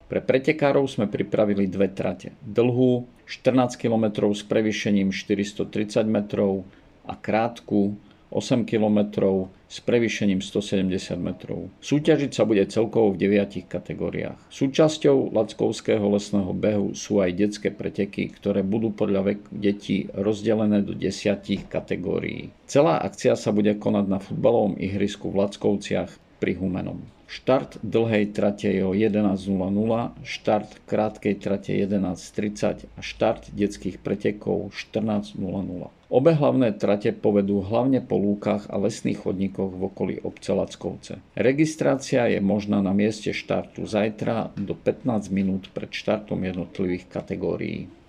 Pre pretekárov sme pripravili dve trate. Dlhú 14 km s prevýšením 430 metrov a krátku 8 km s prevýšením 170 metrov. Súťažiť sa bude celkovo v 9 kategóriách. Súčasťou Lackovského lesného behu sú aj detské preteky, ktoré budú podľa veku detí rozdelené do 10 kategórií. Celá akcia sa bude konať na futbalovom ihrisku v Lackovciach pri Humennom. Štart dlhej trate je o 11:00, štart krátkej trate 11:30 a štart detských pretekov 14:00. Obe hlavné trate povedú hlavne po lúkach a lesných chodníkoch v okolí obce Lackovce. Registrácia je možná na mieste štartu zajtra do 15 minút pred štartom jednotlivých kategórií.